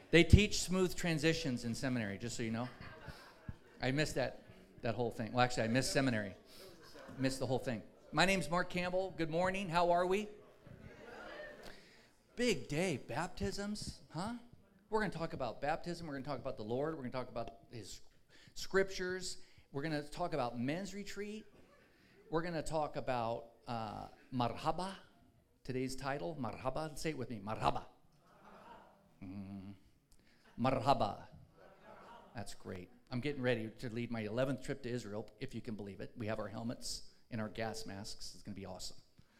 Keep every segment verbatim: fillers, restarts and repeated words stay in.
They teach smooth transitions in seminary, just so you know. I missed that that whole thing. Well, actually, I missed seminary. Missed the whole thing. My name's Mark Campbell. Good morning. How are we? Big day. Baptisms, huh? We're going to talk about baptism. We're going to talk about the Lord. We're going to talk about his scriptures. We're going to talk about men's retreat. We're going to talk about uh, marhaba. Today's title, marhaba. Say it with me, marhaba. Mm. Marhaba. That's great. I'm getting ready to lead my eleventh trip to Israel, if you can believe it. We have our helmets and our gas masks. It's going to be awesome.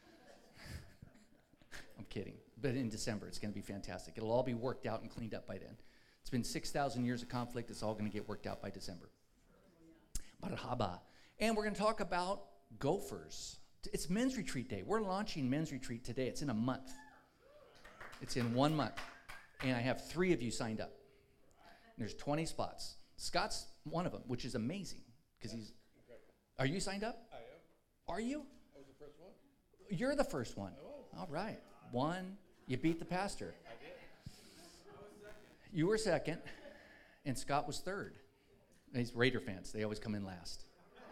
I'm kidding. But in December, it's going to be fantastic. It'll all be worked out and cleaned up by then. It's been six thousand years of conflict. It's all going to get worked out by December. Marhaba. And we're going to talk about gophers. It's men's retreat day. We're launching men's retreat today. It's in a month. It's in one month. And I have three of you signed up. And there's twenty spots. Scott's one of them, which is amazing. Because he's. Are you signed up? I am. Are you? I was the first one. You're the first one. I was. All right. One. You beat the pastor. I did. You were second, and Scott was third. And he's Raider fans. They always come in last.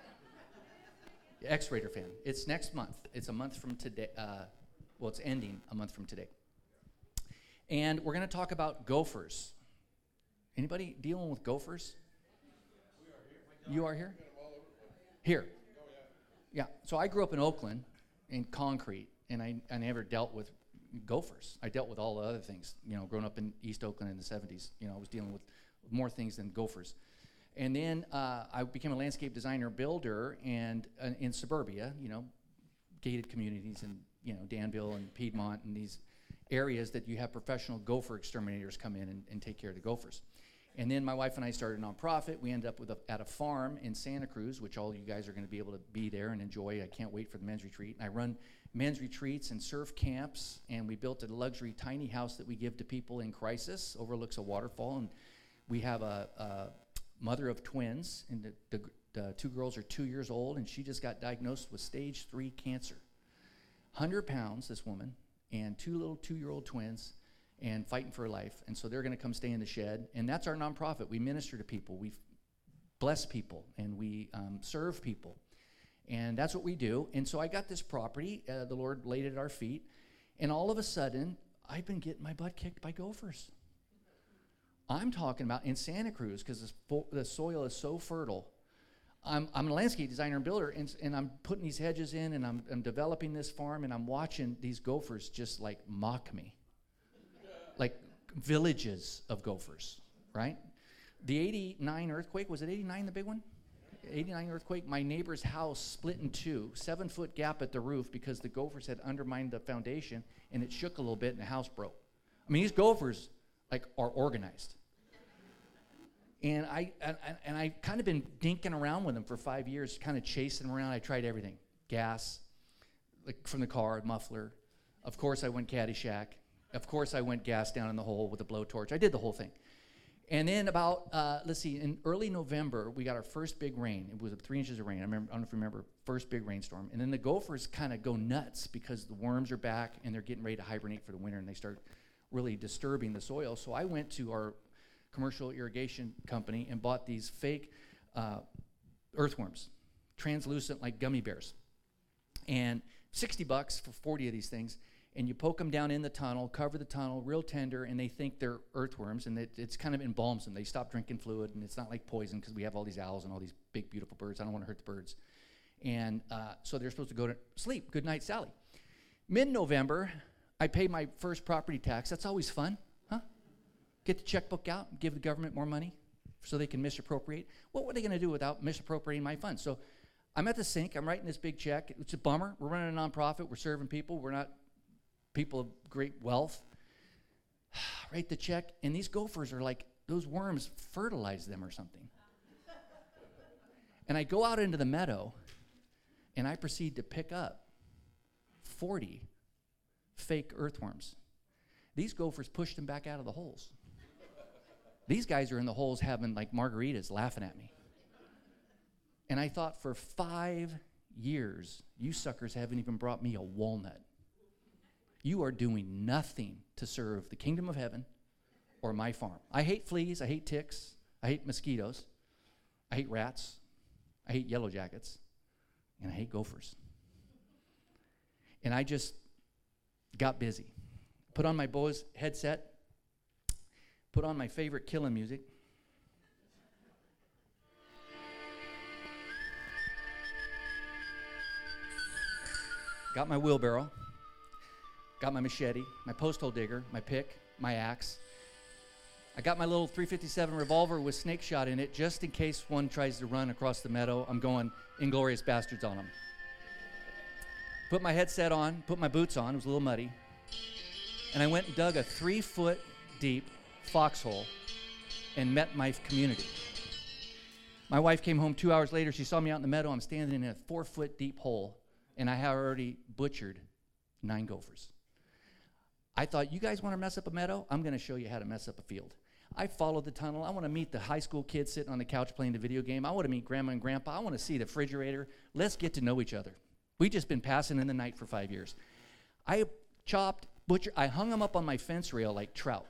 Ex-Raider fan. It's next month. It's a month from today. Uh, well, it's ending a month from today. And we're going to talk about gophers. Anybody dealing with gophers? We are here. You are here? We got 'em all over the place. Here. Oh, yeah. Yeah. So I grew up in Oakland in concrete, and I, I never dealt with gophers. I dealt with all the other things. You know, growing up in East Oakland in the seventies, you know, I was dealing with more things than gophers. And then uh, I became a landscape designer builder, and uh, in suburbia, you know, gated communities in, you know, Danville and Piedmont and these areas that you have professional gopher exterminators come in and, and take care of the gophers. And then my wife and I started a nonprofit. We ended up with a, at a farm in Santa Cruz, which all you guys are going to be able to be there and enjoy. I can't wait for the men's retreat. And I run men's retreats and surf camps, and we built a luxury tiny house that we give to people in crisis, overlooks a waterfall. And we have a, a mother of twins, and the, the, the two girls are two years old, and she just got diagnosed with stage three cancer. one hundred pounds, this woman, and two little two-year-old twins, and fighting for her life. And so they're going to come stay in the shed. And that's our nonprofit. We minister to people. We bless people, and we um, serve people. And that's what we do. And so I got this property. Uh, the Lord laid it at our feet. And all of a sudden, I've been getting my butt kicked by gophers. I'm talking about in Santa Cruz, because fo- the soil is so fertile. I'm, I'm a landscape designer and builder, and, and I'm putting these hedges in, and I'm, I'm developing this farm, and I'm watching these gophers just like mock me. Like villages of gophers, right? The eighty-nine earthquake, was it eighty-nine, the big one? eighty-nine earthquake, my neighbor's house split in two, seven foot gap at the roof because the gophers had undermined the foundation, and it shook a little bit and the house broke. I mean, these gophers like are organized. And I and, and I kind of been dinking around with them for five years, kind of chasing them around. I tried everything, gas, like from the car, muffler. Of course, I went Caddyshack. Of course, I went gas down in the hole with a blowtorch. I did the whole thing. And then about, uh, let's see, in early November, we got our first big rain. It was three inches of rain. I, remember, I don't know if you remember, first big rainstorm. And then the gophers kind of go nuts because the worms are back and they're getting ready to hibernate for the winter, and they start really disturbing the soil. So I went to our commercial irrigation company and bought these fake uh, earthworms, translucent like gummy bears. And sixty bucks for forty of these things. And you poke them down in the tunnel, cover the tunnel, real tender, and they think they're earthworms, and it, it's kind of embalms them. They stop drinking fluid, and it's not like poison because we have all these owls and all these big, beautiful birds. I don't want to hurt the birds. And uh, so they're supposed to go to sleep. Good night, Sally. Mid-November, I pay my first property tax. That's always fun, huh? Get the checkbook out, give the government more money so they can misappropriate. What were they going to do without misappropriating my funds? So I'm at the sink. I'm writing this big check. It's a bummer. We're running a nonprofit. We're serving people. We're not people of great wealth. Write the check, and these gophers are like, those worms fertilize them or something. And I go out into the meadow, and I proceed to pick up forty fake earthworms. These gophers pushed them back out of the holes. These guys are in the holes having like margaritas, laughing at me. And I thought, for five years, you suckers haven't even brought me a walnut. You are doing nothing to serve the kingdom of heaven or my farm. I hate fleas, I hate ticks, I hate mosquitoes, I hate rats, I hate yellow jackets, and I hate gophers. And I just got busy. Put on my Bose headset, put on my favorite killing music. Got my wheelbarrow, got my machete, my post hole digger, my pick, my axe. I got my little three fifty-seven revolver with snake shot in it just in case one tries to run across the meadow. I'm going Inglorious Bastards on them. Put my headset on, put my boots on, it was a little muddy, and I went and dug a three foot deep foxhole and met my community. My wife came home two hours later, she saw me out in the meadow, I'm standing in a four foot deep hole, and I had already butchered nine gophers. I thought, you guys want to mess up a meadow? I'm going to show you how to mess up a field. I followed the tunnel. I want to meet the high school kids sitting on the couch playing the video game. I want to meet grandma and grandpa. I want to see the refrigerator. Let's get to know each other. We've just been passing in the night for five years. I chopped, butchered, I hung them up on my fence rail like trout.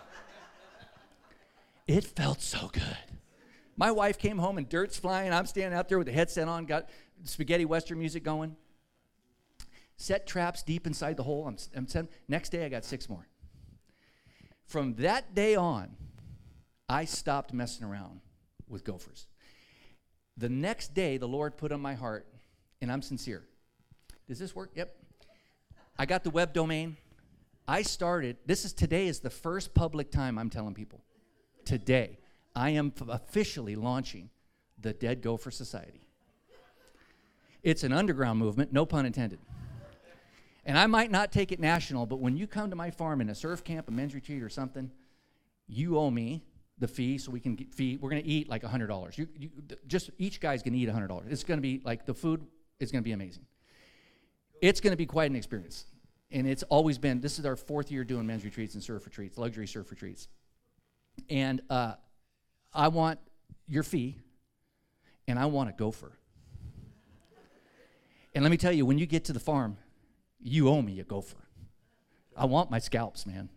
It felt so good. My wife came home and dirt's flying. I'm standing out there with the headset on, got spaghetti western music going. Set traps deep inside the hole. I'm, I'm set. Next day, I got six more. From that day on, I stopped messing around with gophers. The next day, the Lord put on my heart, and I'm sincere. Does this work? Yep. I got the web domain. I started, this is today is the first public time I'm telling people. Today, I am f- officially launching the Dead Gopher Society. It's an underground movement, no pun intended. And I might not take it national, but when you come to my farm in a surf camp, a men's retreat or something, you owe me the fee so we can get fee. We're going to eat like one hundred dollars. You, you, just each guy's going to eat one hundred dollars. It's going to be like the food is going to be amazing. It's going to be quite an experience. And it's always been, this is our fourth year doing men's retreats and surf retreats, luxury surf retreats. And uh, I want your fee, and I want a gopher. And let me tell you, when you get to the farm, you owe me a gopher. I want my scalps, man.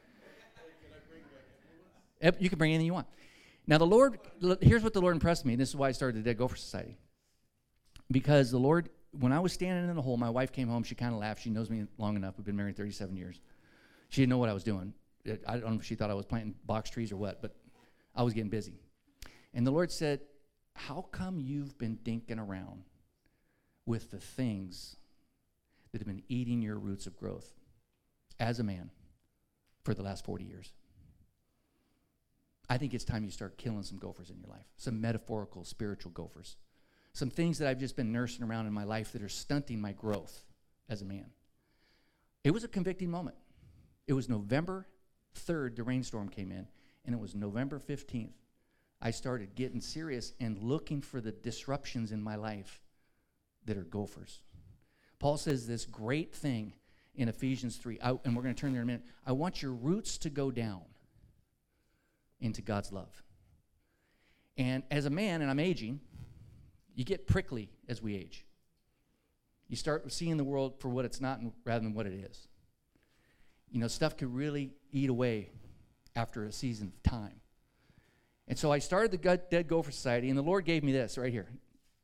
Yep, you can bring anything you want. Now, the Lord, here's what the Lord impressed me, and this is why I started the Dead Gopher Society. Because the Lord, when I was standing in the hole, my wife came home, she kind of laughed. She knows me long enough. We've been married thirty-seven years. She didn't know what I was doing. It, I don't know if she thought I was planting box trees or what, but I was getting busy. And the Lord said, how come you've been dinking around with the things that have been eating your roots of growth as a man for the last forty years? I think it's time you start killing some gophers in your life, some metaphorical, spiritual gophers, some things that I've just been nursing around in my life that are stunting my growth as a man. It was a convicting moment. It was November third, the rainstorm came in, and it was November fifteenth. I started getting serious and looking for the disruptions in my life that are gophers. Paul says this great thing in Ephesians three, I, and we're going to turn there in a minute. I want your roots to go down into God's love. And as a man, and I'm aging, you get prickly as we age. You start seeing the world for what it's not rather than what it is. You know, stuff could really eat away after a season of time. And so I started the Dead Gopher Society, and the Lord gave me this right here.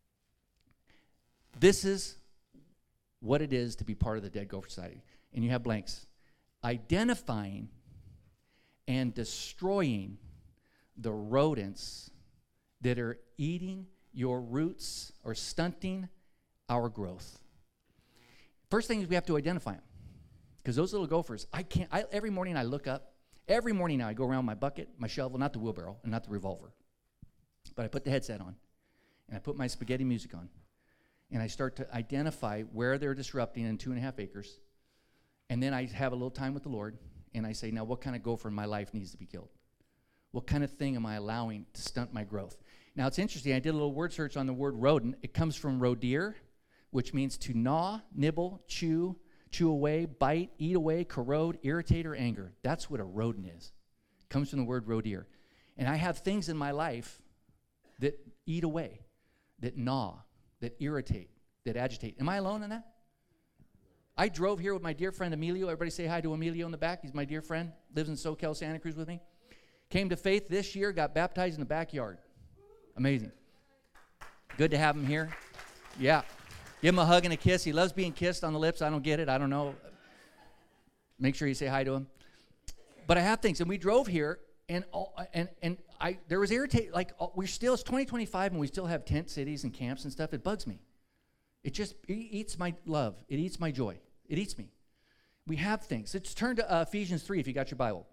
This is what it is to be part of the Dead Gopher Society. And you have blanks. Identifying and destroying the rodents that are eating your roots or stunting our growth. First thing is we have to identify them. Because those little gophers, I can't, I, every morning I look up, every morning now I go around my bucket, my shovel, not the wheelbarrow, and not the revolver. But I put the headset on, and I put my spaghetti music on, and I start to identify where they're disrupting in two and a half acres. And then I have a little time with the Lord, and I say, now what kind of gopher in my life needs to be killed? What kind of thing am I allowing to stunt my growth? Now it's interesting, I did a little word search on the word rodent. It comes from rodeer, which means to gnaw, nibble, chew, chew away, bite, eat away, corrode, irritate, or anger. That's what a rodent is. It comes from the word rodeer. And I have things in my life that eat away, that gnaw, that irritate, that agitate. Am I alone in that? I drove here with my dear friend Emilio. Everybody say hi to Emilio in the back. He's my dear friend. Lives in SoCal, Santa Cruz with me. Came to faith this year, got baptized in the backyard. Amazing. Good to have him here. Yeah. Give him a hug and a kiss. He loves being kissed on the lips. I don't get it. I don't know. Make sure you say hi to him. But I have things. And we drove here, and all, and and I there was irritate. Like, we're still, it's twenty twenty-five, and we still have tent cities and camps and stuff. It bugs me. It just it eats my love. It eats my joy. It eats me. We have things. Let's turn to uh, Ephesians three if you got your Bible.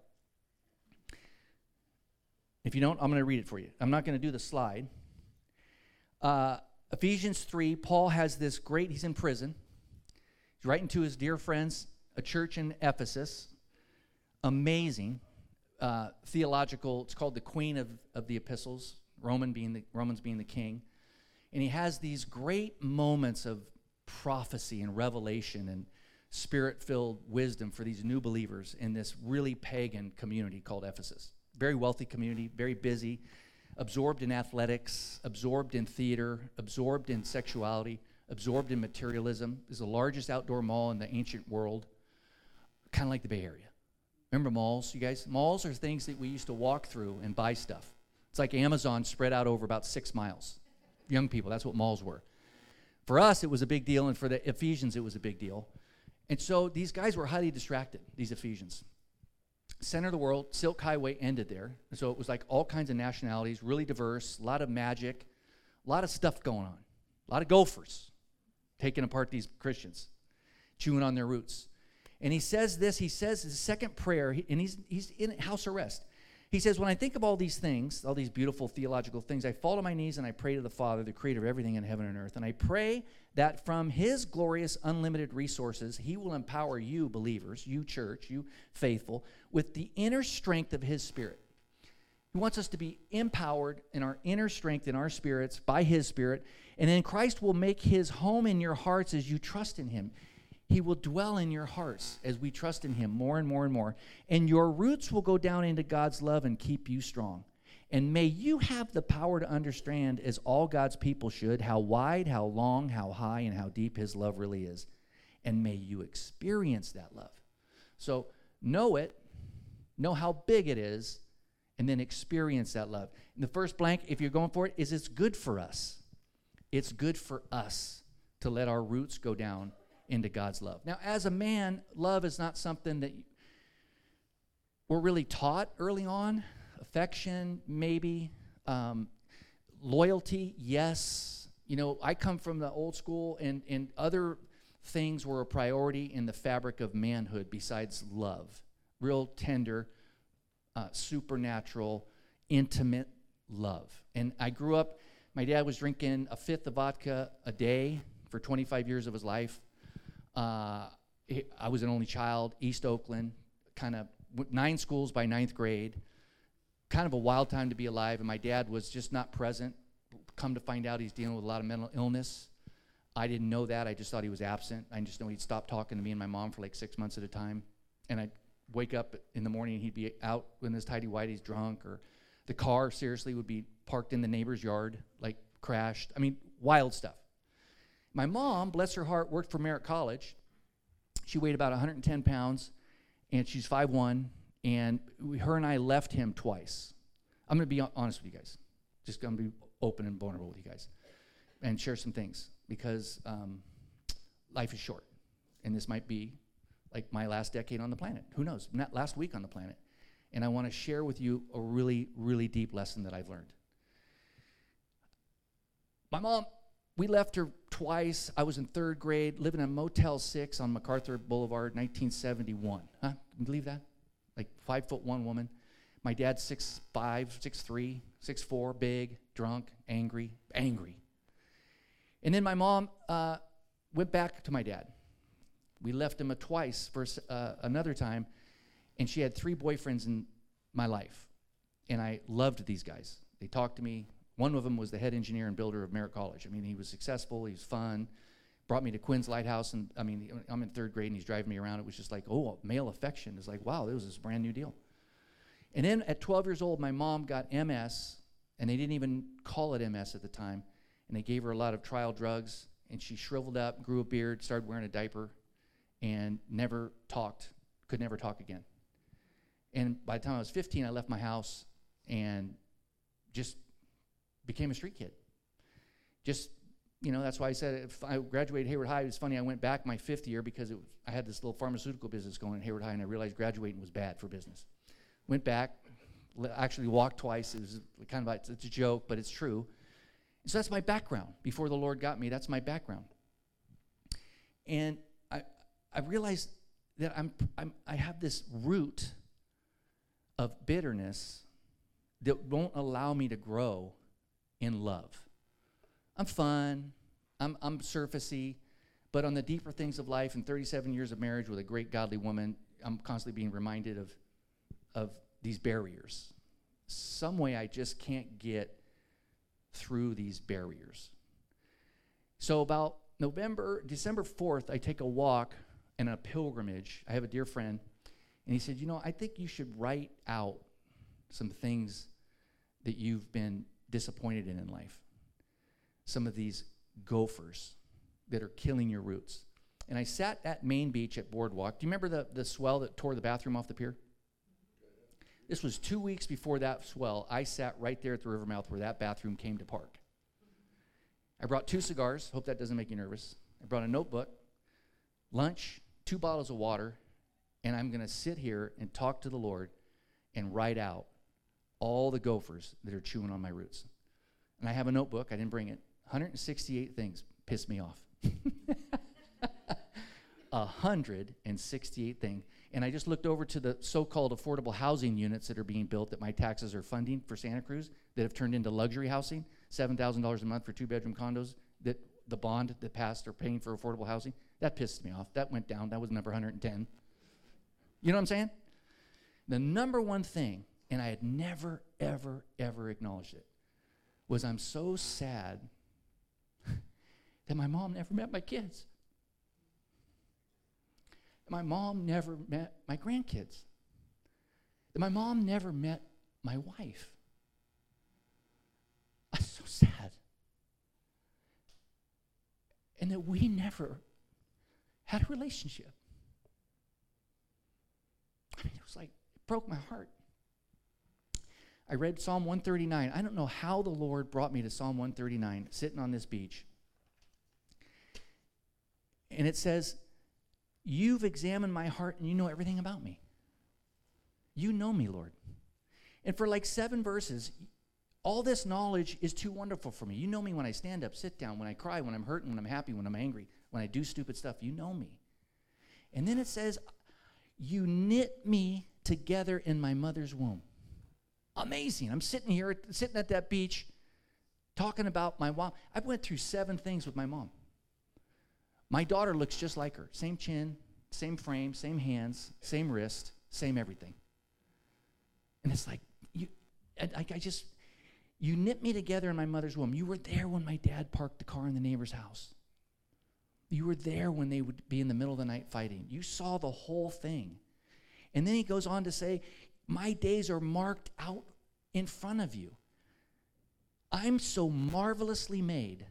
If you don't, I'm going to read it for you. I'm not going to do the slide. Uh, Ephesians three, Paul has this great, he's in prison. He's writing to his dear friends, a church in Ephesus. Amazing uh, theological, it's called the Queen of, of the Epistles, Roman being the, Romans being the king. And he has these great moments of prophecy and revelation and spirit-filled wisdom for these new believers in this really pagan community called Ephesus. Very wealthy community, very busy, absorbed in athletics, absorbed in theater, absorbed in sexuality, absorbed in materialism. It's the largest outdoor mall in the ancient world, kind of like the Bay Area. Remember malls, you guys? Malls are things that we used to walk through and buy stuff. It's like Amazon spread out over about six miles. Young people, that's what malls were. For us, it was a big deal, and for the Ephesians, it was a big deal. And so these guys were highly distracted, these Ephesians. Center of the world, Silk Highway ended there. So it was like all kinds of nationalities, really diverse, a lot of magic, a lot of stuff going on, a lot of gophers taking apart these Christians, chewing on their roots. And he says this, he says his second prayer, and he's, he's in house arrest. He says, when I think of all these things, all these beautiful theological things, I fall to my knees and I pray to the Father, the creator of everything in heaven and earth. And I pray that from his glorious, unlimited resources, he will empower you believers, you church, you faithful, with the inner strength of his spirit. He wants us to be empowered in our inner strength, in our spirits, by his spirit. And then Christ will make his home in your hearts as you trust in him. He will dwell in your hearts as we trust in him more and more and more. And your roots will go down into God's love and keep you strong. And may you have the power to understand, as all God's people should, how wide, how long, how high, and how deep his love really is. And may you experience that love. So know it, know how big it is, and then experience that love. And the first blank, if you're going for it, is it's good for us. It's good for us to let our roots go down into God's love. Now, as a man, love is not something that we're really taught early on. Affection, maybe. Um, loyalty, yes. You know, I come from the old school, and, and other things were a priority in the fabric of manhood besides love. Real tender, uh, supernatural, intimate love. And I grew up, my dad was drinking a fifth of vodka a day for twenty-five years of his life. Uh, I was an only child, East Oakland, kind of nine schools by ninth grade, kind of a wild time to be alive, and my dad was just not present. Come to find out he's dealing with a lot of mental illness. I didn't know that. I just thought he was absent. I just know he'd stop talking to me and my mom for like six months at a time, and I'd wake up in the morning and he'd be out in his tidy whities drunk, or the car, seriously, would be parked in the neighbor's yard, like crashed. I mean, wild stuff. My mom, bless her heart, worked for Merritt College. She weighed about one hundred ten pounds, and she's five one, and we, her and I left him twice. I'm going to be honest with you guys. Just going to be open and vulnerable with you guys and share some things, because um, life is short, and this might be like my last decade on the planet. Who knows? Not last week on the planet. And I want to share with you a really, really deep lesson that I've learned. My mom, we left her twice. I was in third grade, living in Motel six on MacArthur Boulevard, nineteen seventy-one. Huh? Can you believe that? Like five foot one woman. My dad's six five, six three, six four, big, drunk, angry, angry. And then my mom uh, went back to my dad. We left him a twice for uh, another time, and she had three boyfriends in my life, and I loved these guys. They talked to me. One of them was the head engineer and builder of Merritt College. I mean, he was successful, he was fun, brought me to Quinn's Lighthouse, and I mean, I'm in third grade, and he's driving me around. It was just like, oh, male affection. It's like, wow, this was this brand new deal. And then at twelve years old, my mom got M S, and they didn't even call it M S at the time, and they gave her a lot of trial drugs, and she shriveled up, grew a beard, started wearing a diaper, and never talked, could never talk again. And by the time I was fifteen, I left my house and just became a street kid. Just, you know, that's why I said if I graduated Hayward High, it was funny, I went back my fifth year because it was, I had this little pharmaceutical business going at Hayward High, and I realized graduating was bad for business. Went back, le- actually walked twice. It was kind of, a, it's a joke, but it's true. So that's my background. Before the Lord got me, that's my background. And I I realized that I'm, I'm I have this root of bitterness that won't allow me to grow in love. I'm fun, I'm I'm surfacey, but on the deeper things of life and thirty-seven years of marriage with a great godly woman, I'm constantly being reminded of of these barriers. Some way I just can't get through these barriers. So about November, December fourth, I take a walk and a pilgrimage. I have a dear friend, and he said, you know, I think you should write out some things that you've been disappointed in in life. Some of these gophers that are killing your roots. And I sat at Main Beach at Boardwalk. Do you remember the, the swell that tore the bathroom off the pier? This was two weeks before that swell. I sat right there at the river mouth where that bathroom came to park. I brought two cigars. Hope that doesn't make you nervous. I brought a notebook, lunch, two bottles of water, and I'm going to sit here and talk to the Lord and write out all the gophers that are chewing on my roots. And I have a notebook. I didn't bring it. one hundred sixty-eight things pissed me off. one hundred sixty-eight things. And I just looked over to the so-called affordable housing units that are being built that my taxes are funding for Santa Cruz that have turned into luxury housing, seven thousand dollars a month for two-bedroom condos that the bond that passed are paying for affordable housing. That pissed me off. That went down. That was number one hundred ten. You know what I'm saying? The number one thing, and I had never, ever, ever acknowledged it, was I'm so sad that my mom never met my kids. That my mom never met my grandkids. That my mom never met my wife. I'm so sad. And that we never had a relationship. I mean, it was like, it broke my heart. I read Psalm one thirty-nine. I don't know how the Lord brought me to Psalm one thirty-nine, sitting on this beach. And it says, you've examined my heart and you know everything about me. You know me, Lord. And for like seven verses, all this knowledge is too wonderful for me. You know me when I stand up, sit down, when I cry, when I'm hurting, when I'm happy, when I'm angry, when I do stupid stuff. You know me. And then it says, you knit me together in my mother's womb. Amazing. I'm sitting here, sitting at that beach, talking about my mom. I went through seven things with my mom. My daughter looks just like her. Same chin, same frame, same hands, same wrist, same everything. And it's like, you, I, I just, you knit me together in my mother's womb. You were there when my dad parked the car in the neighbor's house. You were there when they would be in the middle of the night fighting. You saw the whole thing. And then he goes on to say, my days are marked out in front of you. I'm so marvelously made.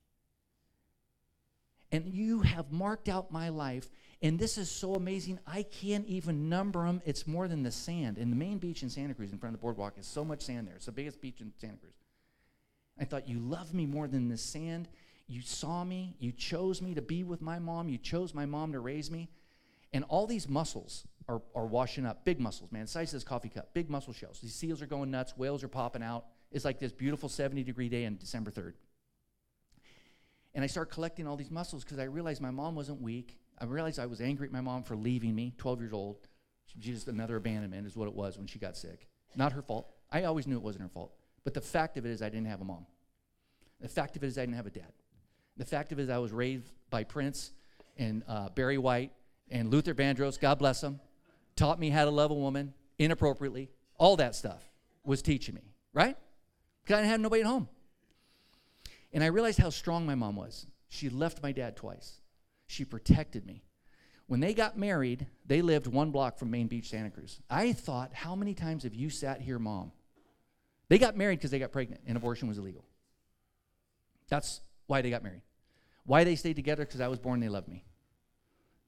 And you have marked out my life. And this is so amazing, I can't even number them. It's more than the sand. And the main beach in Santa Cruz in front of the boardwalk is so much sand there. It's the biggest beach in Santa Cruz. I thought, you love me more than the sand. You saw me. You chose me to be with my mom. You chose my mom to raise me. And all these muscles are, are washing up. Big muscles, man. The size of this coffee cup. Big muscle shells. These seals are going nuts. Whales are popping out. It's like this beautiful seventy-degree day on December third. And I start collecting all these muscles because I realized my mom wasn't weak. I realized I was angry at my mom for leaving me, twelve years old. She just another abandonment is what it was when she got sick. Not her fault. I always knew it wasn't her fault. But the fact of it is I didn't have a mom. The fact of it is I didn't have a dad. The fact of it is I was raised by Prince and uh, Barry White and Luther Vandross, God bless them, taught me how to love a woman inappropriately. All that stuff was teaching me, right? Because I didn't have nobody at home. And I realized how strong my mom was. She left my dad twice. She protected me. When they got married, they lived one block from Main Beach, Santa Cruz. I thought, how many times have you sat here, Mom? They got married because they got pregnant and abortion was illegal. That's why they got married. Why they stayed together? Because I was born, they loved me.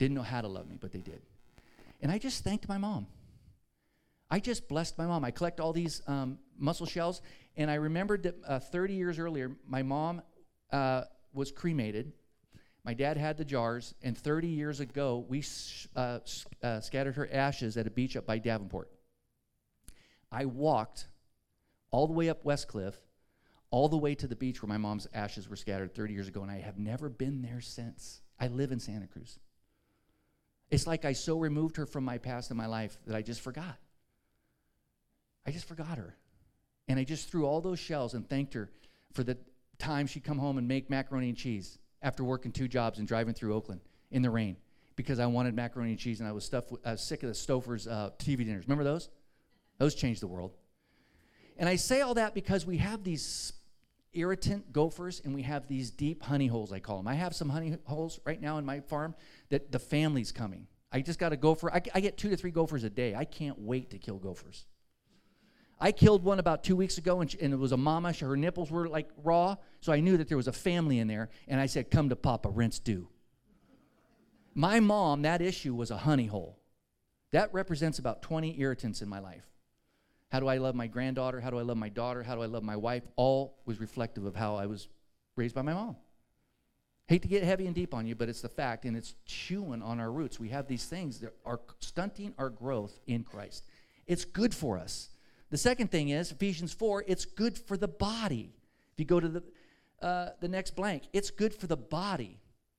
Didn't know how to love me, but they did. And I just thanked my mom. I just blessed my mom. I collect all these um, mussel shells, and I remembered that uh, thirty years earlier, my mom uh, was cremated. My dad had the jars, and thirty years ago, we sh- uh, s- uh, scattered her ashes at a beach up by Davenport. I walked all the way up West Cliff, all the way to the beach where my mom's ashes were scattered thirty years ago, and I have never been there since. I live in Santa Cruz. It's like I so removed her from my past and my life that I just forgot. I just forgot her. And I just threw all those shells and thanked her for the time she'd come home and make macaroni and cheese after working two jobs and driving through Oakland in the rain because I wanted macaroni and cheese and I was, stuffed with, I was sick of the Stouffer's uh, T V dinners. Remember those? Those changed the world. And I say all that because we have these irritant gophers and we have these deep honey holes, I call them. I have some honey holes right now in my farm that the family's coming. I just got a gopher. I, I get two to three gophers a day. I can't wait to kill gophers. I killed one about two weeks ago, and, she, and it was a mama. She, her nipples were like raw, so I knew that there was a family in there, and I said, come to Papa, rinse do. My mom, that issue was a honey hole. That represents about twenty irritants in my life. How do I love my granddaughter? How do I love my daughter? How do I love my wife? All was reflective of how I was raised by my mom. Hate to get heavy and deep on you, but it's the fact, and it's chewing on our roots. We have these things that are stunting our growth in Christ. It's good for us. The second thing is, Ephesians four, it's good for the body. If you go to the, uh, the next blank, it's good for the body.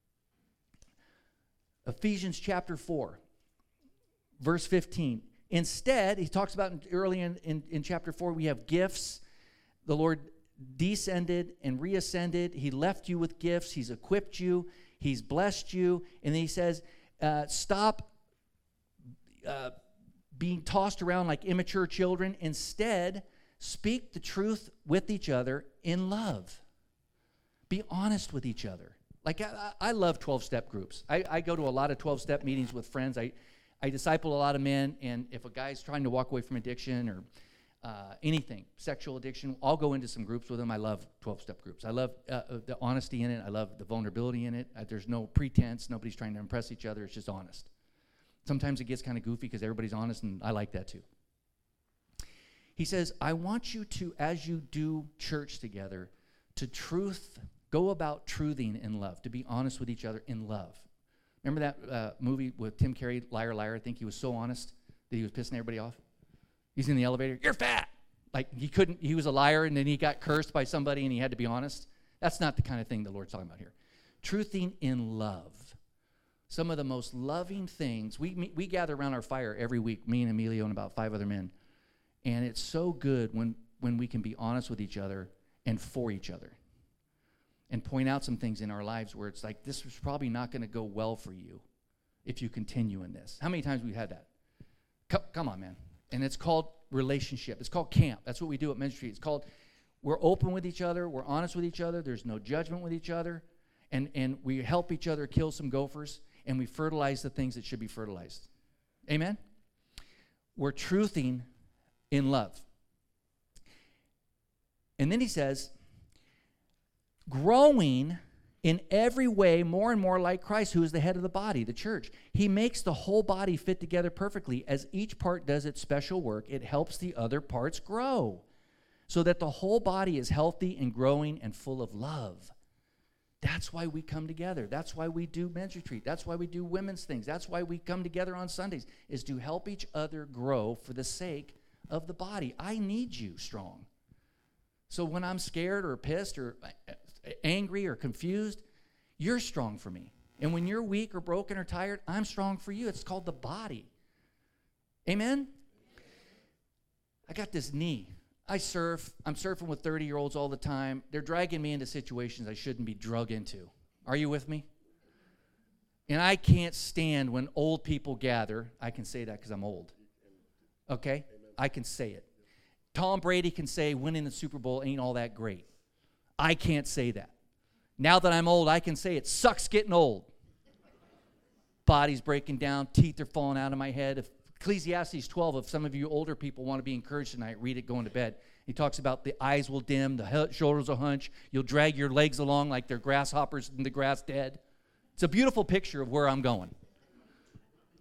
Ephesians chapter four, verse fifteen. Instead, he talks about early in, in, in chapter four, we have gifts. The Lord descended and reascended. He left you with gifts. He's equipped you. He's blessed you. And then he says, uh, stop uh, being tossed around like immature children. Instead, speak the truth with each other in love. Be honest with each other. Like, I, I love twelve-step groups. I, I go to a lot of twelve-step meetings with friends. I, I disciple a lot of men, and if a guy's trying to walk away from addiction or uh, anything, sexual addiction, I'll go into some groups with them. I love twelve-step groups. I love uh, the honesty in it. I love the vulnerability in it. Uh, there's no pretense. Nobody's trying to impress each other. It's just honest. Sometimes it gets kind of goofy because everybody's honest, and I like that too. He says, I want you to, as you do church together, to truth, go about truthing in love, to be honest with each other in love. Remember that uh, movie with Tim Carrey, Liar, Liar? I think he was so honest that he was pissing everybody off. He's in the elevator, you're fat. Like he couldn't, he was a liar and then he got cursed by somebody and he had to be honest. That's not the kind of thing the Lord's talking about here. Truthing in love. Some of the most loving things. We, we gather around our fire every week, me and Emilio and about five other men. And it's so good when, when we can be honest with each other and for each other. And point out some things in our lives where it's like, this is probably not going to go well for you if you continue in this. How many times we've had that? Co- come on, man. And it's called relationship. It's called camp. That's what we do at Ministry. It's called, we're open with each other. We're honest with each other. There's no judgment with each other. And, and we help each other kill some gophers. And we fertilize the things that should be fertilized. Amen? We're truthing in love. And then he says, growing in every way more and more like Christ, who is the head of the body, the church. He makes the whole body fit together perfectly. As each part does its special work, it helps the other parts grow so that the whole body is healthy and growing and full of love. That's why we come together. That's why we do men's retreat. That's why we do women's things. That's why we come together on Sundays, is to help each other grow for the sake of the body. I need you strong. So when I'm scared or pissed or angry or confused, you're strong for me. And when you're weak or broken or tired, I'm strong for you. It's called the body. Amen? I got this knee. I surf. I'm surfing with thirty-year-olds all the time. They're dragging me into situations I shouldn't be drug into. Are you with me? And I can't stand when old people gather. I can say that because I'm old. Okay? I can say it. Tom Brady can say winning the Super Bowl ain't all that great. I can't say that. Now that I'm old, I can say it sucks getting old. Body's breaking down, teeth are falling out of my head. If Ecclesiastes twelve, if some of you older people want to be encouraged tonight, read it going to bed. He talks about the eyes will dim, the he- shoulders will hunch, you'll drag your legs along like they're grasshoppers in the grass dead. It's a beautiful picture of where I'm going.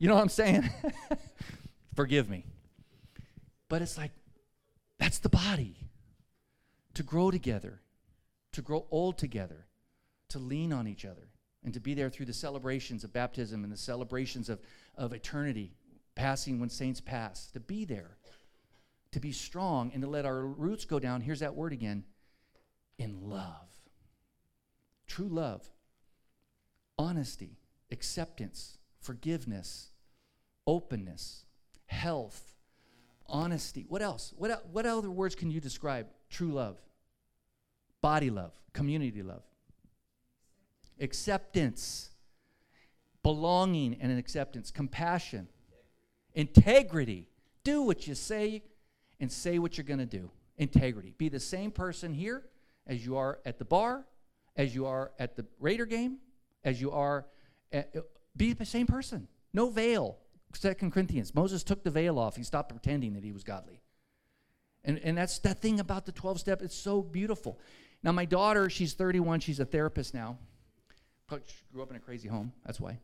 You know what I'm saying? Forgive me. But it's like, that's the body. To grow together, to grow old together, to lean on each other, and to be there through the celebrations of baptism and the celebrations of, of eternity, passing when saints pass, to be there, to be strong, and to let our roots go down, here's that word again, in love. True love, honesty, acceptance, forgiveness, openness, health, honesty. What else? What, el- what other words can you describe true love? Body love, community love, acceptance, belonging and an acceptance, compassion, integrity. Do what you say and say what you're going to do. Integrity. Be the same person here as you are at the bar, as you are at the Raider game, as you are at, be the same person. No veil. Second Corinthians. Moses took the veil off. He stopped pretending that he was godly. And, and that's that thing about the twelve step. It's so beautiful. Now, my daughter, she's thirty-one. She's a therapist now. She grew up in a crazy home. That's why.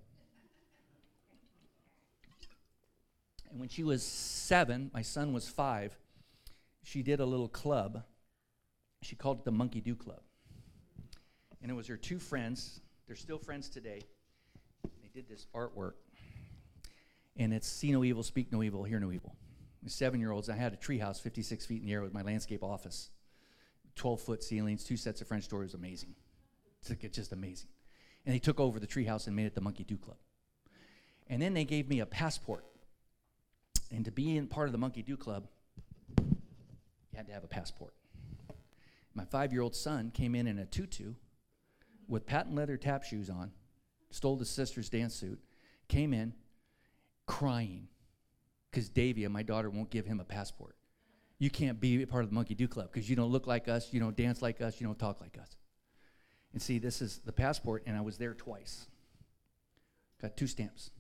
And when she was seven, my son was five, she did a little club. She called it the Monkey Do Club. And it was her two friends. They're still friends today. They did this artwork. And it's see no evil, speak no evil, hear no evil. The seven-year-olds, I had a treehouse fifty-six feet in the air with my landscape office. twelve-foot ceilings, two sets of French doors, amazing. It's, like, it's just amazing. And they took over the treehouse and made it the Monkey Do Club. And then they gave me a passport. And to be in part of the Monkey Do Club, you had to have a passport. My five-year-old son came in in a tutu with patent leather tap shoes on, stole his sister's dance suit, came in crying because Davia, my daughter, won't give him a passport. You can't be a part of the Monkey Do Club because you don't look like us, you don't dance like us, you don't talk like us. And see, this is the passport, and I was there twice. Got two stamps.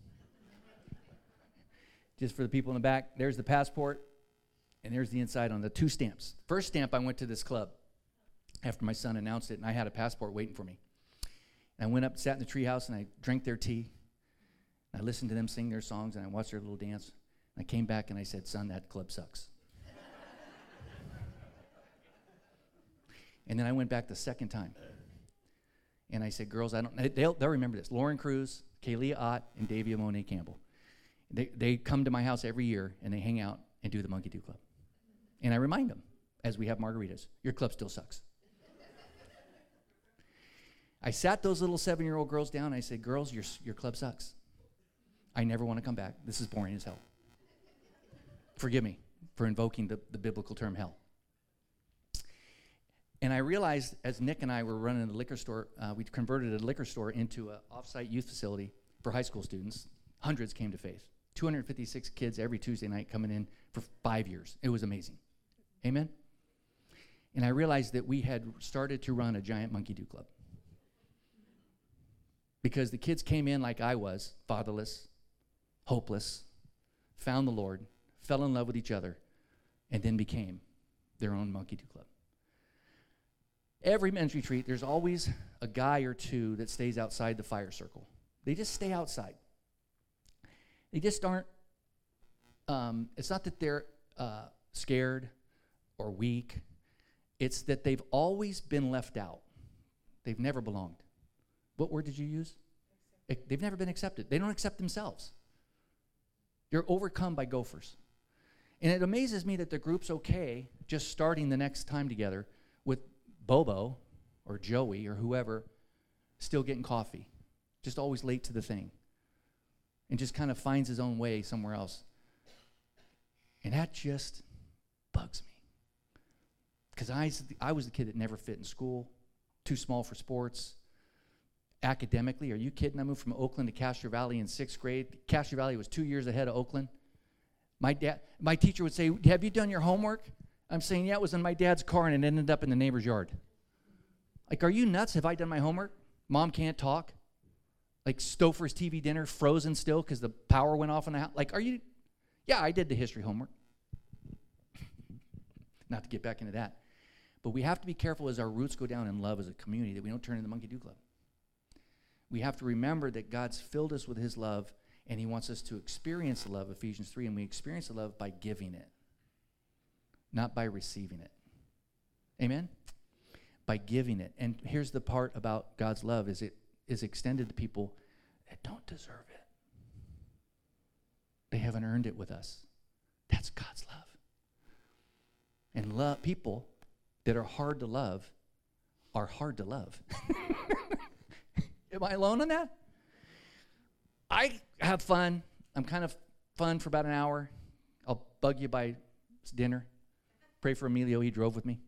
Just for the people in the back, there's the passport, and there's the inside on the two stamps. First stamp, I went to this club after my son announced it, and I had a passport waiting for me. And I went up, sat in the treehouse, and I drank their tea. I listened to them sing their songs, and I watched their little dance. And I came back, and I said, son, that club sucks. And then I went back the second time. And I said, girls, I don't, they'll, they'll remember this. Lauren Cruz, Kaylee Ott, and Davia Monet Campbell. They, they come to my house every year, and they hang out and do the Monkey Do Club. And I remind them, as we have margaritas, your club still sucks. I sat those little seven-year-old girls down, and I said, girls, your, your club sucks. I never want to come back. This is boring as hell. Forgive me for invoking the, the biblical term hell. And I realized as Nick and I were running the liquor store, uh, we converted a liquor store into an off-site youth facility for high school students. Hundreds came to faith. two hundred fifty-six kids every Tuesday night coming in for five years. It was amazing. Amen? And I realized that we had started to run a giant Monkey Do Club. Because the kids came in like I was, fatherless, hopeless, found the Lord, fell in love with each other, and then became their own Monkey Do Club. Every men's retreat, there's always a guy or two that stays outside the fire circle. They just stay outside. They just aren't, um, it's not that they're uh, scared or weak. It's that they've always been left out. They've never belonged. What word did you use? It, they've never been accepted. They don't accept themselves. They're overcome by gophers. And it amazes me that the group's okay just starting the next time together with Bobo or Joey or whoever still getting coffee, just always late to the thing, and just kind of finds his own way somewhere else. And that just bugs me. Because I, I was the kid that never fit in school, too small for sports. Academically, are you kidding? I moved from Oakland to Castro Valley in sixth grade. Castro Valley was two years ahead of Oakland. My dad, my teacher would say, have you done your homework? I'm saying, yeah, it was in my dad's car, and it ended up in the neighbor's yard. Like, are you nuts? Have I done my homework? Mom can't talk. Like, Stouffer's T V dinner frozen still because the power went off in the house. Like, are you? Yeah, I did the history homework. Not to get back into that. But we have to be careful as our roots go down in love as a community that we don't turn into the Monkey Do Club. We have to remember that God's filled us with his love, And he wants us to experience the love, Ephesians three, and we experience the love by giving it, not by receiving it. Amen? By giving it. And here's the part about God's love is it is extended to people that don't deserve it. They haven't earned it with us. That's God's love. And love, people that are hard to love are hard to love. Am I alone on that? I have fun. I'm kind of fun for about an hour. I'll bug you by dinner. Pray for Emilio. He drove with me.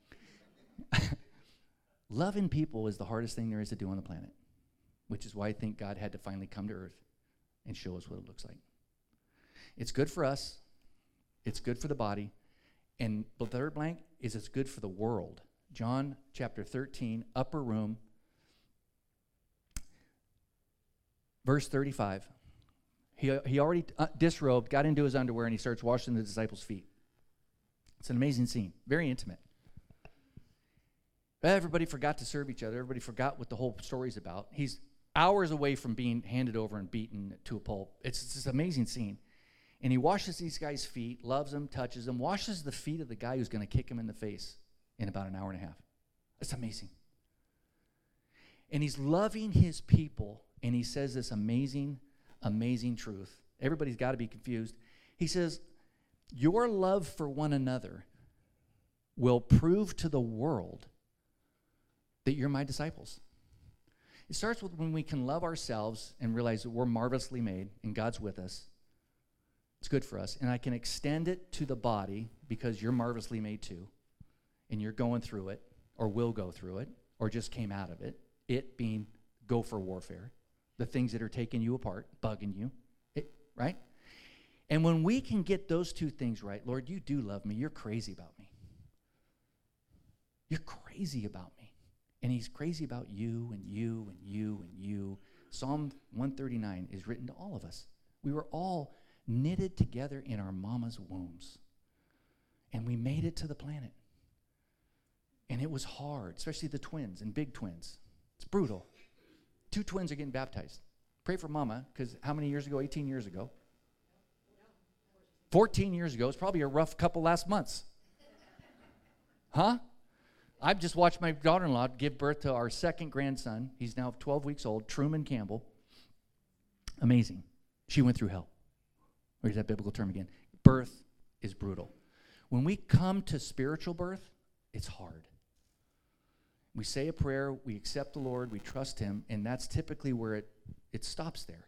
Loving people is the hardest thing there is to do on the planet, which is why I think God had to finally come to earth and show us what it looks like. It's good for us. It's good for the body. And the third blank is it's good for the world. John chapter thirteen, upper room, verse thirty-five. He, he already uh, disrobed, got into his underwear, and he starts washing the disciples' feet. It's an amazing scene, very intimate. Everybody forgot to serve each other. Everybody forgot what the whole story's about. He's hours away from being handed over and beaten to a pulp. It's, it's this amazing scene. And he washes these guys' feet, loves them, touches them, washes the feet of the guy who's going to kick him in the face in about an hour and a half. It's amazing. And he's loving his people, and he says this amazing, amazing truth. Everybody's got to be confused. He says, your love for one another will prove to the world that you're my disciples. It starts with when we can love ourselves and realize that we're marvelously made and God's with us. It's good for us. And I can extend it to the body because you're marvelously made too. And you're going through it, or will go through it, or just came out of it. It being gopher warfare. The things that are taking you apart, bugging you, it, right? And when we can get those two things right, Lord, you do love me. You're crazy about me. You're crazy about me. And he's crazy about you and you and you and you. Psalm one thirty-nine is written to all of us. We were all knitted together in our mama's wombs. And we made it to the planet. And it was hard, especially the twins and big twins. It's brutal. Two twins are getting baptized. Pray for mama, because how many years ago? eighteen years ago. fourteen years ago. It's probably a rough couple last months. Huh? I've just watched my daughter-in-law give birth to our second grandson. He's now twelve weeks old, Truman Campbell. Amazing. She went through hell. Where's that biblical term again? Birth is brutal. When we come to spiritual birth, it's hard. We say a prayer, we accept the Lord, we trust him, and that's typically where it, it stops there.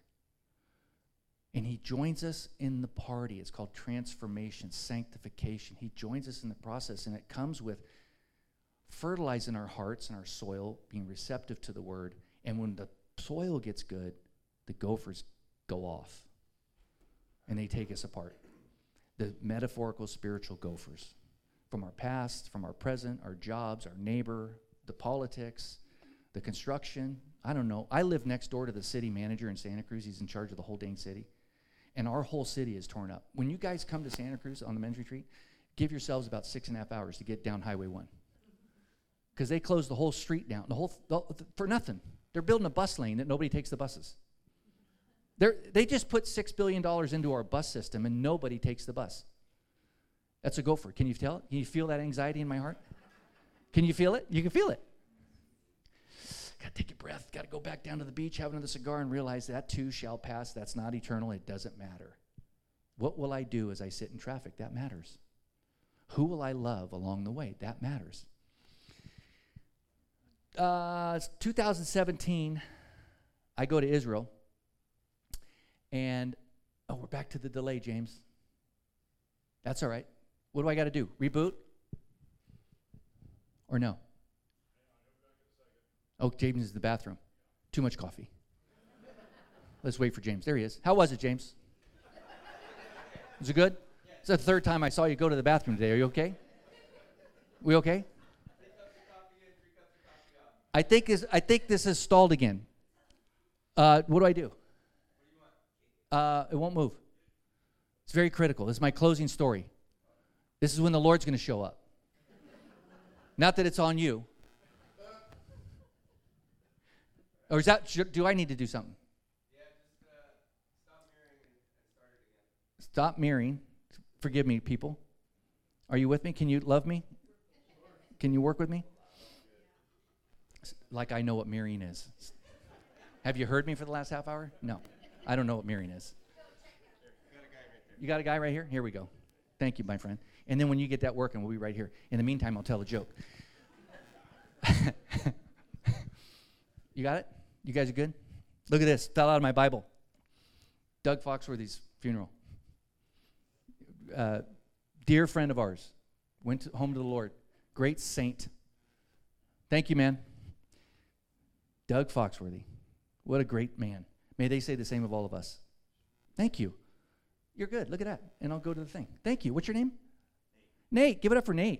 And he joins us in the party. It's called transformation, sanctification. He joins us in the process, and it comes with fertilizing our hearts and our soil, being receptive to the word. And when the soil gets good, the gophers go off, and they take us apart. The metaphorical spiritual gophers. From our past, from our present, our jobs, our neighbor, the politics, the construction. I don't know. I live next door to the city manager in Santa Cruz. He's in charge of the whole dang city. And our whole city is torn up. When you guys come to Santa Cruz on the men's retreat, give yourselves about six and a half hours to get down Highway one. Because they closed the whole street down, the whole the, for nothing. They're building a bus lane that nobody takes the buses. They're, they just put six billion dollars into our bus system, and nobody takes the bus. That's a gopher. Can you tell? Can you feel that anxiety in my heart? Can you feel it? You can feel it. Got to take a breath. Got to go back down to the beach, have another cigar, and realize that too shall pass. That's not eternal. It doesn't matter. What will I do as I sit in traffic? That matters. Who will I love along the way? That matters. Uh, it's two thousand seventeen. I go to Israel. And, oh, we're back to the delay, James. That's all right. What do I got to do? Reboot? Or no? Oh, James is in the bathroom. Too much coffee. Let's wait for James. There he is. How was it, James? Was it good? It's the third time I saw you go to the bathroom today. Are you okay? We okay? I think this, I think this is stalled again. Uh, what do I do? Uh, it won't move. It's very critical. This is my closing story. This is when the Lord's going to show up. Not that it's on you. Or is that, should, do I need to do something? Yeah, just uh, stop Stop mirroring. Forgive me, people. Are you with me? Can you love me? Can you work with me? Like I know what mirroring is. Have you heard me for the last half hour? No. I don't know what mirroring is. You got a guy right here? Here we go. Thank you, my friend. And then when you get that working, we'll be right here. In the meantime, I'll tell a joke. You got it? You guys are good? Look at this. Fell out of my Bible. Doug Foxworthy's funeral. Uh, dear friend of ours. Went to, home to the Lord. Great saint. Thank you, man. Doug Foxworthy. What a great man. May they say the same of all of us. Thank you. You're good. Look at that. And I'll go to the thing. Thank you. What's your name? Nate. Nate. Give it up for Nate.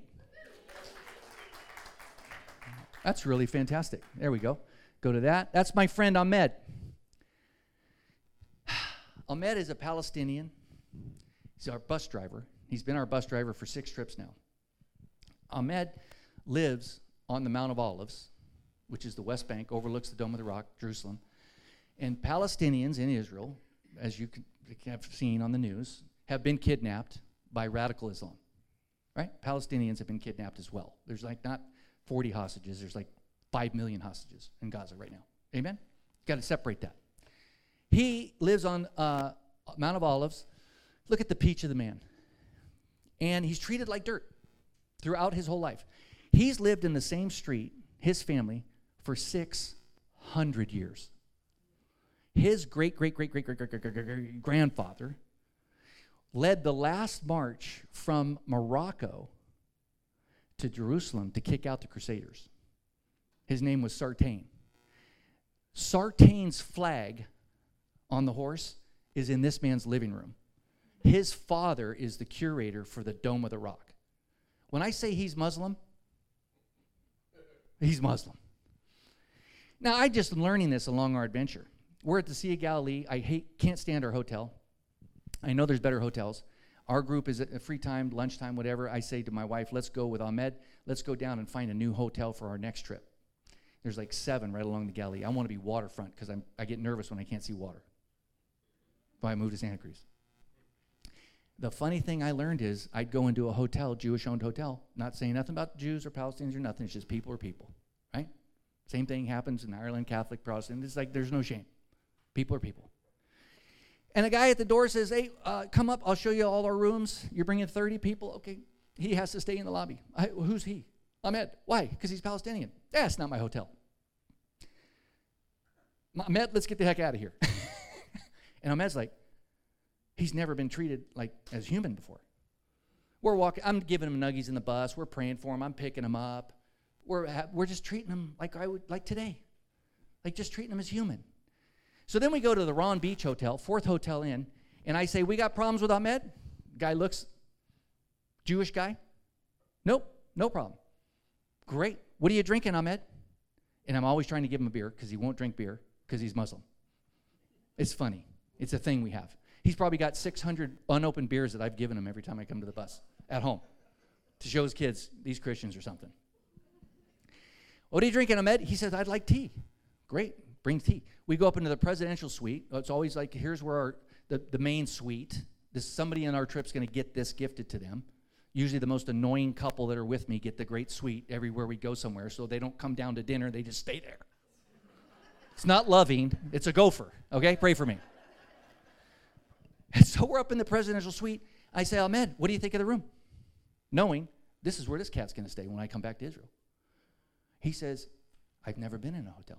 That's really fantastic. There we go. Go to that. That's my friend Ahmed. Ahmed is a Palestinian. He's our bus driver. He's been our bus driver for six trips now. Ahmed lives on the Mount of Olives, which is the West Bank, overlooks the Dome of the Rock, Jerusalem. And Palestinians in Israel, as you have seen on the news, have been kidnapped by radical Islam, right? Palestinians have been kidnapped as well. There's like not forty hostages, there's like five million hostages in Gaza right now. Amen? Got to separate that. He lives on uh, Mount of Olives. Look at the peach of the man. And he's treated like dirt throughout his whole life. He's lived in the same street, his family, for six hundred years. His great, great, great, great, great, great, great, great, great, great grandfather led the last march from Morocco to Jerusalem to kick out the Crusaders. His name was Sartain. Sartain's flag on the horse is in this man's living room. His father is the curator for the Dome of the Rock. When I say he's Muslim, he's Muslim. Now, I just am learning this along our adventure. We're at the Sea of Galilee. I hate, can't stand our hotel. I know there's better hotels. Our group is at free time, lunchtime, whatever. I say to my wife, let's go with Ahmed. Let's go down and find a new hotel for our next trip. There's like seven right along the Galilee. I want to be waterfront because I'm I get nervous when I can't see water. But I moved to Santa Cruz. The funny thing I learned is I'd go into a hotel, Jewish-owned hotel, not saying nothing about Jews or Palestinians or nothing. It's just people are people, right? Same thing happens in Ireland, Catholic, Protestant. It's like there's no shame. People are people. And a guy at the door says, hey, uh, come up. I'll show you all our rooms. You're bringing thirty people? Okay. He has to stay in the lobby. I, well, who's he? Ahmed. Why? Because he's Palestinian. That's not my hotel. Ahmed, let's get the heck out of here. And Ahmed's like, he's never been treated like as human before. We're walking. I'm giving him nuggies in the bus. We're praying for him. I'm picking him up. We're ha- we're just treating him like I would like today, like just treating him as human. So then we go to the Ron Beach Hotel, fourth hotel in, and I say, we got problems with Ahmed? Guy looks, Jewish guy? Nope, no problem. Great. What are you drinking, Ahmed? And I'm always trying to give him a beer because he won't drink beer because he's Muslim. It's funny. It's a thing we have. He's probably got six hundred unopened beers that I've given him every time I come to the bus at home to show his kids these Christians or something. What are you drinking, Ahmed? He says, I'd like tea. Great. Brings tea. We go up into the presidential suite. It's always like, here's where our the, the main suite. This somebody in our trip's going to get this gifted to them. Usually the most annoying couple that are with me get the great suite everywhere we go somewhere, so they don't come down to dinner. They just stay there. It's not loving. It's a gopher. Okay? Pray for me. And so we're up in the presidential suite. I say, Ahmed, what do you think of the room? Knowing this is where this cat's going to stay when I come back to Israel. He says, I've never been in a hotel.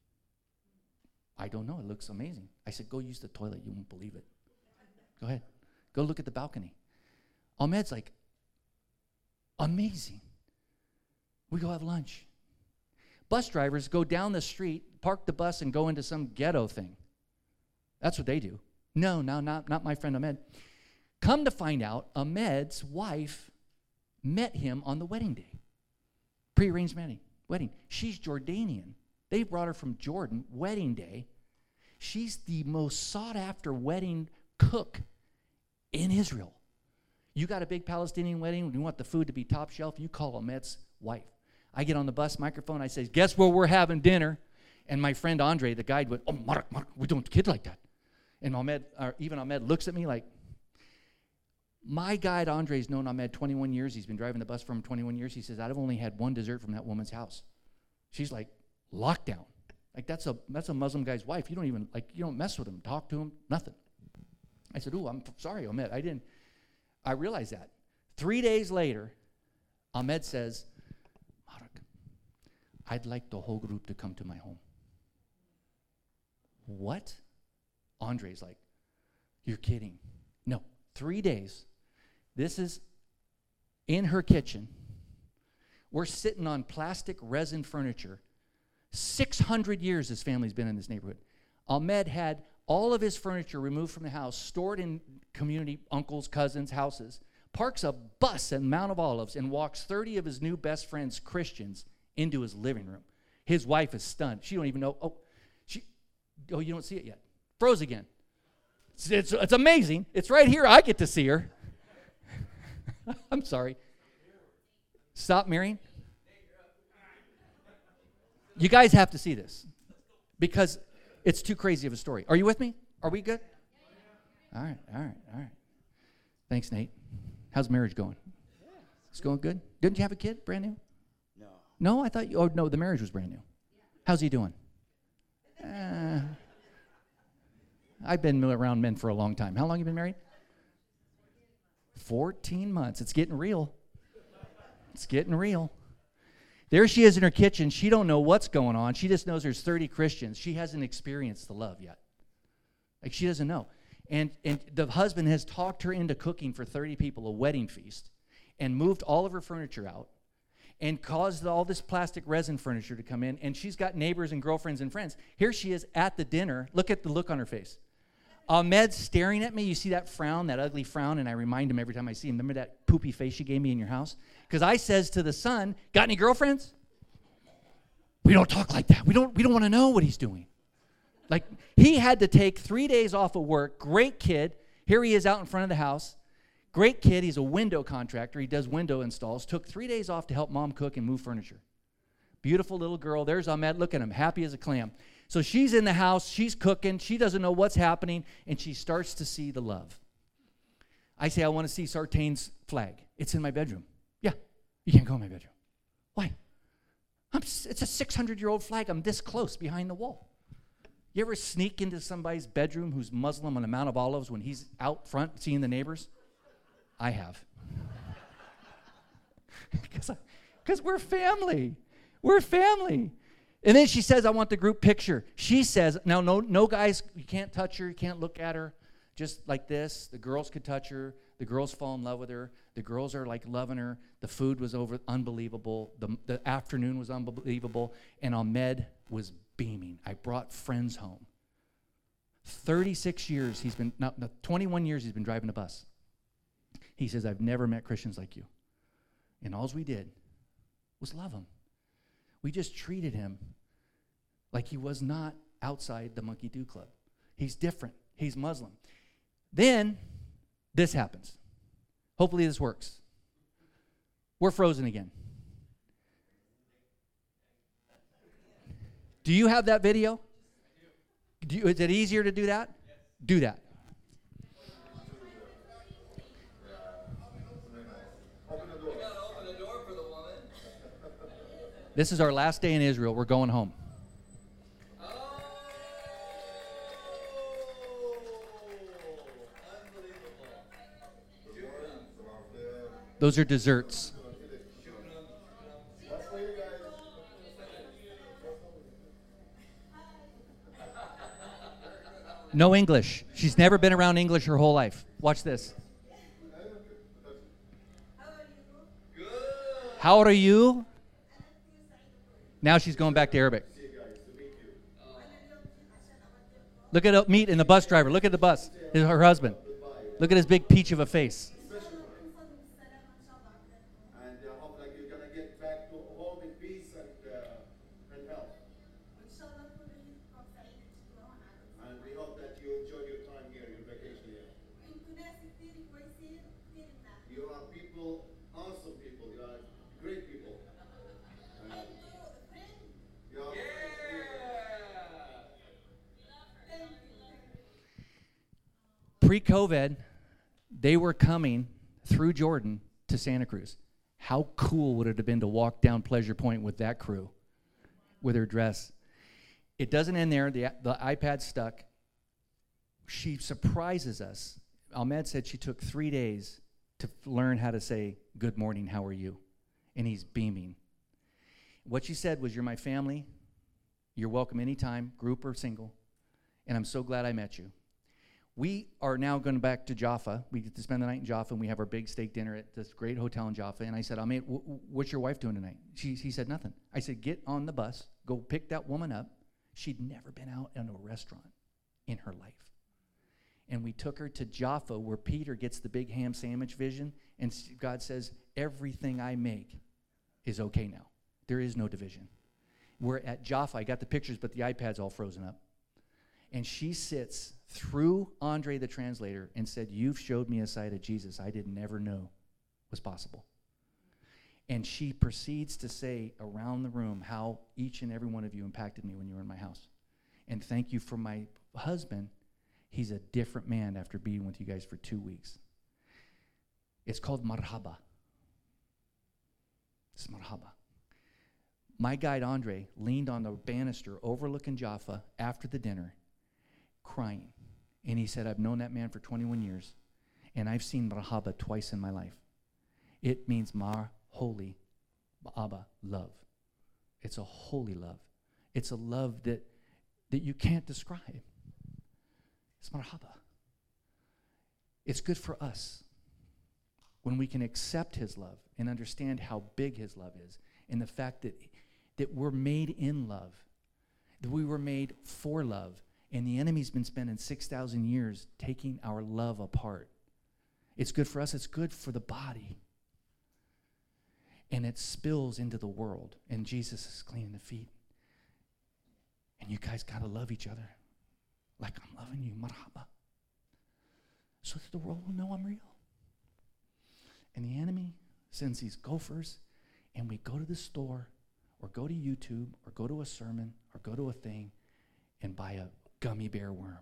I don't know. It looks amazing. I said, go use the toilet. You won't believe it. Go ahead. Go look at the balcony. Ahmed's like, amazing. We go have lunch. Bus drivers go down the street, park the bus, and go into some ghetto thing. That's what they do. No, no, not, not my friend Ahmed. Come to find out, Ahmed's wife met him on the wedding day. Prearranged wedding. wedding. She's Jordanian. They brought her from Jordan, wedding day. She's the most sought-after wedding cook in Israel. You got a big Palestinian wedding, you want the food to be top shelf, you call Ahmed's wife. I get on the bus microphone, I say, guess where we're having dinner? And my friend Andre, the guide, went, oh, Mark, Mark, we don't kid like that. And Ahmed, or even Ahmed looks at me like, My guide, Andre's known Ahmed twenty-one years. He's been driving the bus for him twenty-one years. He says, I've only had one dessert from that woman's house. She's like, lockdown. Like, that's a that's a Muslim guy's wife. You don't even, like, you don't mess with him, talk to him, nothing. I said, ooh, I'm f- sorry, Ahmed. I didn't, I realized that. Three days later, Ahmed says, Mark, I'd like the whole group to come to my home. What? Andre's like, you're kidding. No, three days. This is in her kitchen. We're sitting on plastic resin furniture. six hundred years this family's been in this neighborhood. Ahmed had all of his furniture removed from the house, stored in community uncles, cousins' houses, parks a bus at Mount of Olives, and walks thirty of his new best friends, Christians, into his living room. His wife is stunned. She don't even know. Oh, she. Oh, you don't see it yet. Froze again. It's, it's, it's amazing. It's right here. I get to see her. I'm sorry. Stop mirroring. You guys have to see this because it's too crazy of a story. Are you with me? Are we good? All right, all right, all right. Thanks, Nate. How's marriage going? It's going good? Didn't you have a kid, brand new? No. No, I thought you, oh, no, the marriage was brand new. How's he doing? Uh, I've been around men for a long time. How long you been married? fourteen months. It's getting real. It's getting real. There she is in her kitchen. She don't know what's going on. She just knows there's thirty Christians. She hasn't experienced the love yet. Like, she doesn't know. And, and the husband has talked her into cooking for thirty people a wedding feast and moved all of her furniture out and caused all this plastic resin furniture to come in. And she's got neighbors and girlfriends and friends. Here she is at the dinner. Look at the look on her face. Ahmed's staring at me. You see that frown, that ugly frown, and I remind him every time I see him. Remember that poopy face you gave me in your house? Because I says to the son, got any girlfriends? We don't talk like that. We don't, we don't want to know what he's doing. Like, he had to take three days off of work. Great kid. Here he is out in front of the house. Great kid. He's a window contractor. He does window installs. Took three days off to help mom cook and move furniture. Beautiful little girl. There's Ahmed. Look at him. Happy as a clam. So she's in the house. She's cooking. She doesn't know what's happening. And she starts to see the love. I say, I want to see Sartain's flag. It's in my bedroom. Yeah. You can't go in my bedroom. Why? I'm, it's a six hundred year old flag. I'm this close behind the wall. You ever sneak into somebody's bedroom who's Muslim on the Mount of Olives when he's out front seeing the neighbors? I have. Because we're family. We're family. And then she says, I want the group picture. She says, now, no, no guys, you can't touch her. You can't look at her. Just like this. The girls could touch her. The girls fall in love with her. The girls are like loving her. The food was over unbelievable. The, the afternoon was unbelievable. And Ahmed was beaming. I brought friends home. thirty-six years he's been, no, no, twenty-one years he's been driving a bus. He says, I've never met Christians like you. And all we did was love him. We just treated him like he was not outside the Monkey Do Club. He's different. He's Muslim. Then this happens. Hopefully this works. We're frozen again. Do you have that video? Do you, is it easier to do that? Yes. Do that. This is our last day in Israel. We're going home. Oh, unbelievable. Those are desserts. No English. She's never been around English her whole life. Watch this. How old are you? Now she's going back to Arabic. Look at meet in the bus driver. Look at the bus. Her husband. Look at his big peach of a face. And I hope that you're going to get back to home in peace and, uh, and health. And we hope that you enjoy your time here, your vacation here. You are people, awesome people. You are great people. Uh, you are Pre-COVID, they were coming through Jordan to Santa Cruz. How cool would it have been to walk down Pleasure Point with that crew, with her dress? It doesn't end there. The, the iPad stuck. She surprises us. Ahmed said she took three days to learn how to say, good morning, how are you? And he's beaming. What she said was, you're my family. You're welcome anytime, group or single. And I'm so glad I met you. We are now going back to Jaffa. We get to spend the night in Jaffa, and we have our big steak dinner at this great hotel in Jaffa. And I said, Ahmed, w- w- what's your wife doing tonight? She, he said, nothing. I said, get on the bus. Go pick that woman up. She'd never been out in a restaurant in her life. And we took her to Jaffa, where Peter gets the big ham sandwich vision, and God says, everything I make is okay now. There is no division. We're at Jaffa. I got the pictures, but the iPad's all frozen up. And she sits through Andre the translator and said, you've showed me a side of Jesus I didn't ever know was possible. And she proceeds to say around the room how each and every one of you impacted me when you were in my house. And thank you for my husband. He's a different man after being with you guys for two weeks. It's called marhaba. It's marhaba. My guide, Andre, leaned on the banister overlooking Jaffa after the dinner, crying. And he said, I've known that man for twenty-one years, and I've seen marhaba twice in my life. It means mar, holy, abba, love. It's a holy love. It's a love that, that you can't describe. It's marhaba. It's good for us when we can accept his love and understand how big his love is, and the fact that, that we're made in love, that we were made for love, and the enemy's been spending six thousand years taking our love apart. It's good for us. It's good for the body. And it spills into the world, and Jesus is cleaning the feet. And you guys got to love each other like I'm loving you, marhaba, so that the world will know I'm real. And the enemy sends these gophers, and we go to the store or go to YouTube or go to a sermon or go to a thing and buy a gummy bear worm.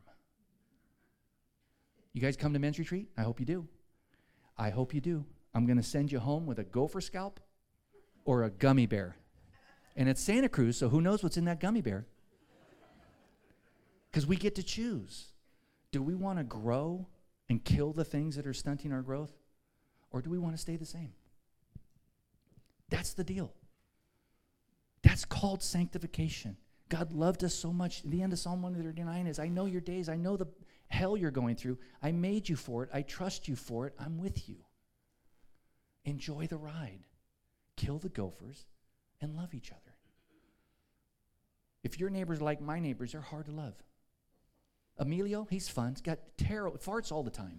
You guys come to men's retreat? I hope you do. I hope you do. I'm going to send you home with a gopher scalp or a gummy bear. And it's Santa Cruz, so who knows what's in that gummy bear? Because we get to choose. Do we want to grow and kill the things that are stunting our growth? Or do we want to stay the same? That's the deal. That's called sanctification. God loved us so much. The end of Psalm one thirty-nine is, I know your days. I know the hell you're going through. I made you for it. I trust you for it. I'm with you. Enjoy the ride. Kill the gophers and love each other. If your neighbors are like my neighbors, they're hard to love. Emilio, he's fun. He's got terrible, farts all the time.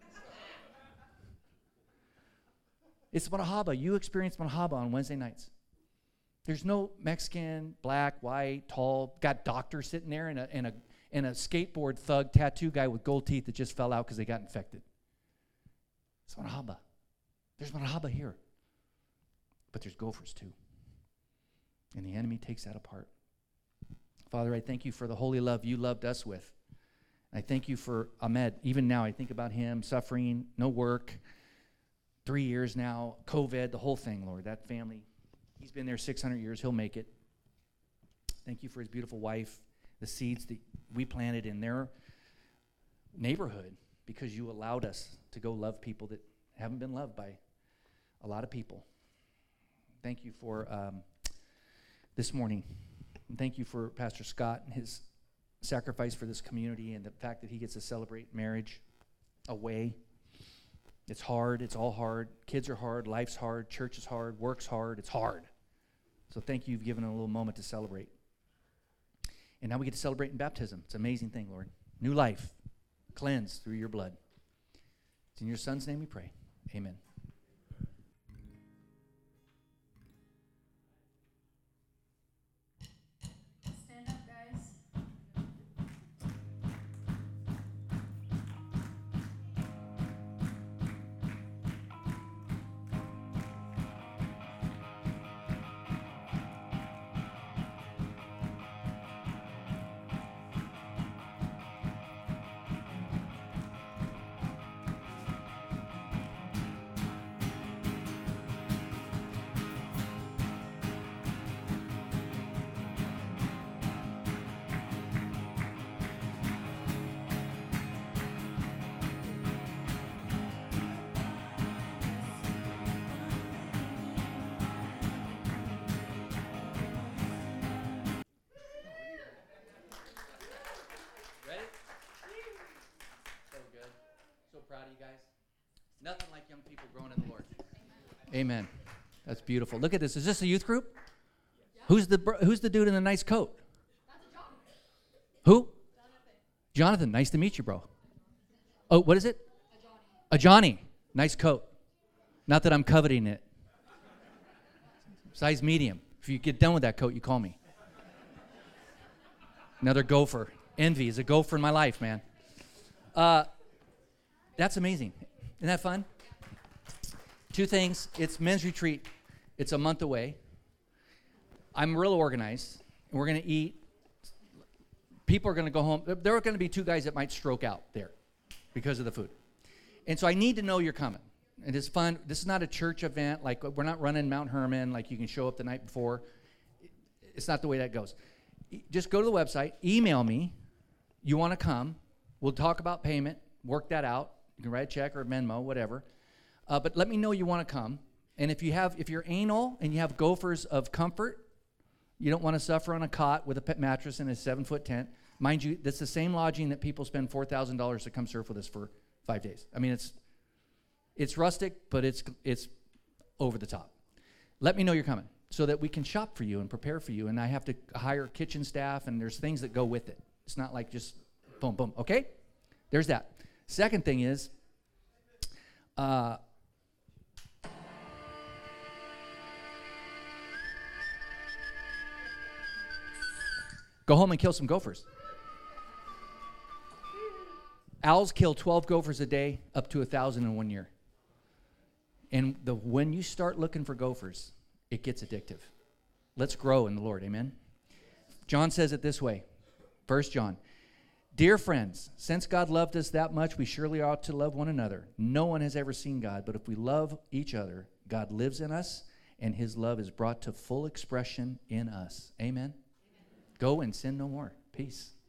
It's marhaba. You experience marhaba on Wednesday nights. There's no Mexican, black, white, tall, got doctor sitting there and a, and a, and a skateboard thug tattoo guy with gold teeth that just fell out because they got infected. It's marhaba. There's marhaba here. But there's gophers too. And the enemy takes that apart. Father, I thank you for the holy love you loved us with. I thank you for Ahmed. Even now, I think about him suffering, no work, three years now, COVID, the whole thing, Lord. That family, he's been there six hundred years. He'll make it. Thank you for his beautiful wife, the seeds that we planted in their neighborhood because you allowed us to go love people that haven't been loved by a lot of people. Thank you for um, this morning. And thank you for Pastor Scott and his sacrifice for this community and the fact that he gets to celebrate marriage away. It's hard. It's all hard. Kids are hard. Life's hard. Church is hard. Work's hard. It's hard. So thank you. You've given a little moment to celebrate. And now we get to celebrate in baptism. It's an amazing thing, Lord. New life, cleansed through your blood. It's in your Son's name we pray. Amen. proud of you guys. Nothing like young people growing in the Lord. Amen. That's beautiful. Look at this. Is this a youth group? Who's the br- Who's the dude in the nice coat? Who? Jonathan. Jonathan. Nice to meet you, bro. Oh, what is it? A Johnny. A Johnny. Nice coat. Not that I'm coveting it. Size medium. If you get done with that coat, you call me. Another gopher. Envy is a gopher in my life, man. Uh, that's amazing. Isn't that fun? Two things. It's men's retreat. It's a month away. I'm real organized. And we're going to eat. People are going to go home. There are going to be two guys that might stroke out there because of the food. And so I need to know you're coming. And it's fun. This is not a church event. Like, we're not running Mount Hermon. Like, you can show up the night before. It's not the way that goes. Just go to the website. Email me. You want to come. We'll talk about payment. Work that out. You can write a check or a Venmo, whatever. Uh, but let me know you want to come. And if you have, if you're anal and you have gophers of comfort, you don't want to suffer on a cot with a pet mattress and a seven-foot tent. Mind you, that's the same lodging that people spend four thousand dollars to come surf with us for five days. I mean, it's it's rustic, but it's it's over the top. Let me know you're coming so that we can shop for you and prepare for you. And I have to hire kitchen staff, and there's things that go with it. It's not like just boom, boom. Okay? There's that. Second thing is, uh, go home and kill some gophers. Owls kill twelve gophers a day, up to one thousand in one year. And the when you start looking for gophers, it gets addictive. Let's grow in the Lord, amen? John says it this way, First John. Dear friends, since God loved us that much, we surely ought to love one another. No one has ever seen God, but if we love each other, God lives in us, and his love is brought to full expression in us. Amen? Amen. Go and sin no more. Peace.